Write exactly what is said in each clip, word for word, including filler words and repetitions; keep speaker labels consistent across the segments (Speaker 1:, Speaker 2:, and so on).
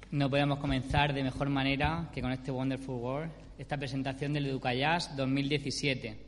Speaker 1: No podemos comenzar de mejor manera que con este Wonderful World, esta presentación del Educajazz dos mil diecisiete.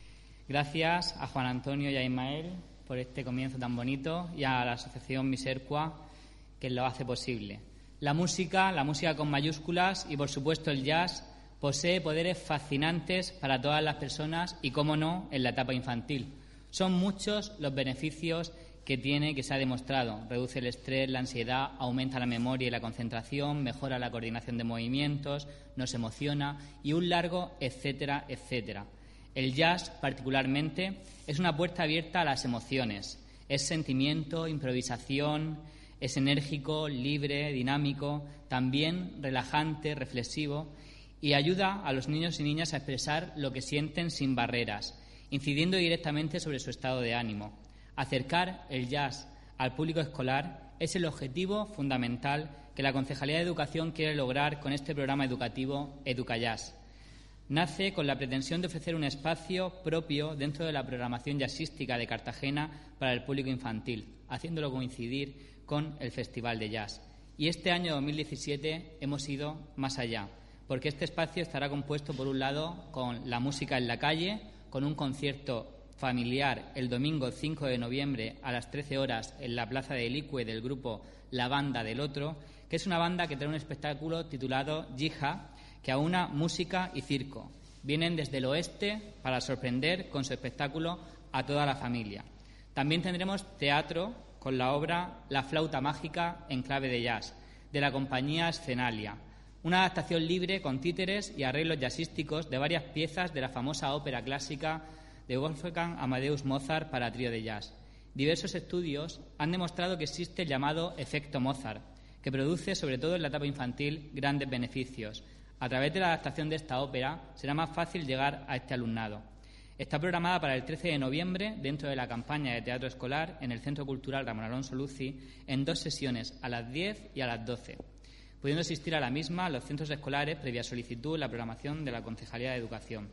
Speaker 1: Gracias a Juan Antonio y a Ismael por este comienzo tan bonito y a la asociación Misercua que lo hace posible. La música, la música con mayúsculas y por supuesto el jazz posee poderes fascinantes para todas las personas y, cómo no, en la etapa infantil. Son muchos los beneficios que tiene, que se ha demostrado. Reduce el estrés, la ansiedad, aumenta la memoria y la concentración, mejora la coordinación de movimientos, nos emociona y un largo etcétera, etcétera. El jazz, particularmente, es una puerta abierta a las emociones. Es sentimiento, improvisación, es enérgico, libre, dinámico, también relajante, reflexivo y ayuda a los niños y niñas a expresar lo que sienten sin barreras, incidiendo directamente sobre su estado de ánimo. Acercar el jazz al público escolar es el objetivo fundamental que la Concejalía de Educación quiere lograr con este programa educativo Educajazz. Nace con la pretensión de ofrecer un espacio propio dentro de la programación jazzística de Cartagena para el público infantil, haciéndolo coincidir con el Festival de Jazz. Y este año dos mil diecisiete hemos ido más allá, porque este espacio estará compuesto, por un lado, con la música en la calle, con un concierto familiar el domingo cinco de noviembre a las trece horas en la Plaza de Elicue del grupo La Banda del Otro, que es una banda que trae un espectáculo titulado Yija, que aúna música y circo. Vienen desde el oeste para sorprender con su espectáculo a toda la familia. También tendremos teatro con la obra La Flauta Mágica en clave de jazz, de la compañía Escenalia, una adaptación libre con títeres y arreglos jazzísticos de varias piezas de la famosa ópera clásica de Wolfgang Amadeus Mozart para trío de jazz. Diversos estudios han demostrado que existe el llamado efecto Mozart, que produce, sobre todo en la etapa infantil, grandes beneficios. A través de la adaptación de esta ópera será más fácil llegar a este alumnado. Está programada para el trece de noviembre dentro de la campaña de teatro escolar en el Centro Cultural Ramón Alonso Luci en dos sesiones, a las diez y a las doce, pudiendo asistir a la misma a los centros escolares previa solicitud en la programación de la Concejalía de Educación.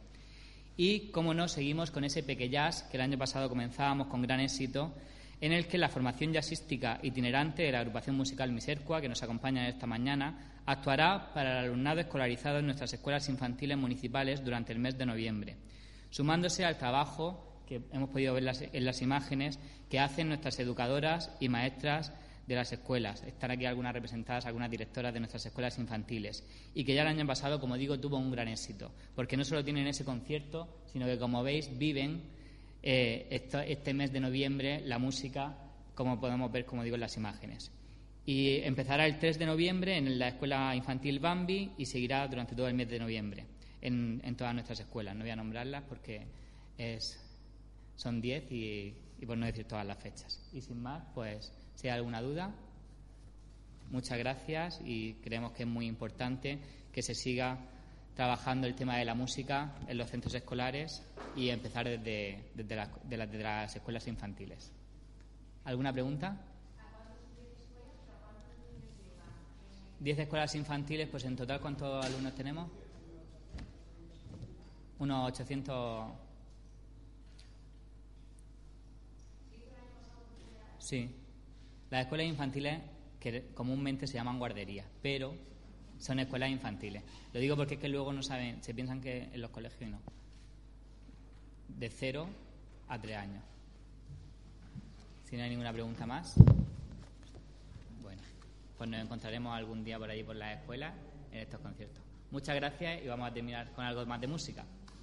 Speaker 1: Y, cómo no, seguimos con ese Pequejazz que el año pasado comenzábamos con gran éxito, en el que la formación jazzística itinerante de la agrupación musical Misercua, que nos acompaña esta mañana, actuará para el alumnado escolarizado en nuestras escuelas infantiles municipales durante el mes de noviembre, sumándose al trabajo que hemos podido ver las, en las imágenes que hacen nuestras educadoras y maestras de las escuelas. Están aquí algunas representadas, algunas directoras de nuestras escuelas infantiles, y que ya el año pasado, como digo, tuvo un gran éxito, porque no solo tienen ese concierto, sino que, como veis, viven eh, esto, este mes de noviembre la música, como podemos ver, como digo, en las imágenes. Y empezará el tres de noviembre en la escuela infantil Bambi y seguirá durante todo el mes de noviembre en, en todas nuestras escuelas. No voy a nombrarlas porque es, son diez y, y por no decir todas las fechas. Y sin más, pues, si hay alguna duda, muchas gracias, y creemos que es muy importante que se siga trabajando el tema de la música en los centros escolares y empezar desde, desde, las, de las, desde las escuelas infantiles. ¿Alguna pregunta? Diez escuelas infantiles, pues en total, ¿cuántos alumnos tenemos? Unos ochocientos. Sí. Las escuelas infantiles, que comúnmente se llaman guarderías, pero son escuelas infantiles. Lo digo porque es que luego no saben, se piensan que en los colegios no. De cero a tres años. Si no hay ninguna pregunta más, bueno, pues nos encontraremos algún día por allí por las escuelas en estos conciertos. Muchas gracias y vamos a terminar con algo más de música.